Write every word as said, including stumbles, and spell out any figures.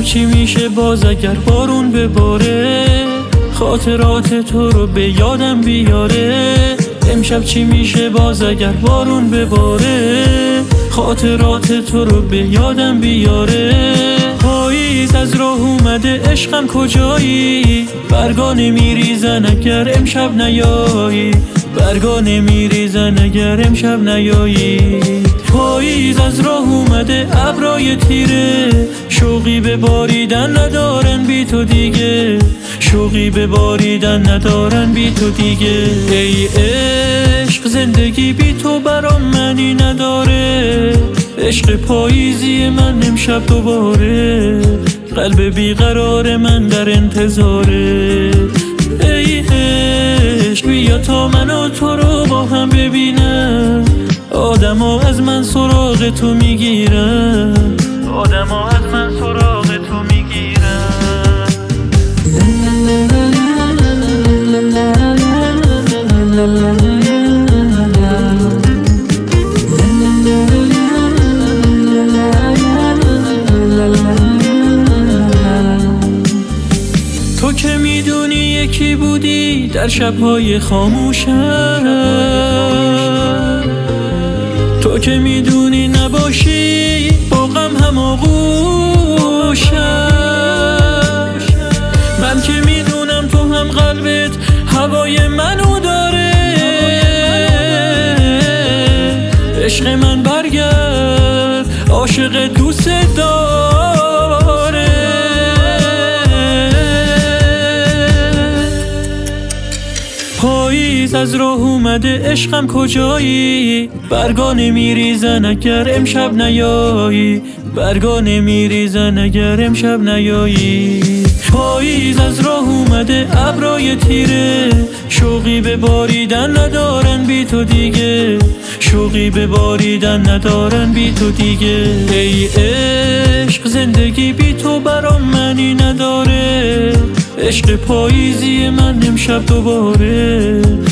چی میشه باز اگر بارون بباره، خاطرات تو رو به یادم بیاره. امشب چی میشه باز اگر بارون بباره، خاطرات تو رو به یادم بیاره. پاییز از راه اومده عشقم کجایی، برگا نمیریزن اگر امشب نیایی، برگا نمیریزن اگر امشب نیایی. پاییز از راه اومده ابرای تیره، شوقی به باریدن ندارن بی تو دیگه، شوقی به باریدن ندارن بی تو دیگه. ای عشق زندگی بی تو برام معنی نداره، عشق پاییزی من امشب دوباره، قلب بیقرار من در انتظاره. ای عشق بیا تا من و تو رو با هم ببینم، آدم ها از من سراغ تو میگیرن، آدم ها از من سراغ تو میگیرن. تو که میدونی یکی بودی در شبهای خاموشم، تو که میدونی نباشی با غم هماغوشم. من که میدونم تو هم قلبت هوای منو داره، عشق من برگرد عاشق دوست داره. پاییز از راه اومده عشقم کجایی، برگا نمیریزن اگر امشب نیایی، برگا نمیریزن اگر امشب نیایی. پاییز از راه اومده ابرای تیره، شوقی به باریدن ندارن بی تو دیگه، شوقی به باریدن ندارن بی تو دیگه. ای عشق زندگی بی تو برام معنی نداره، عشق پاییزی من امشب دوباره،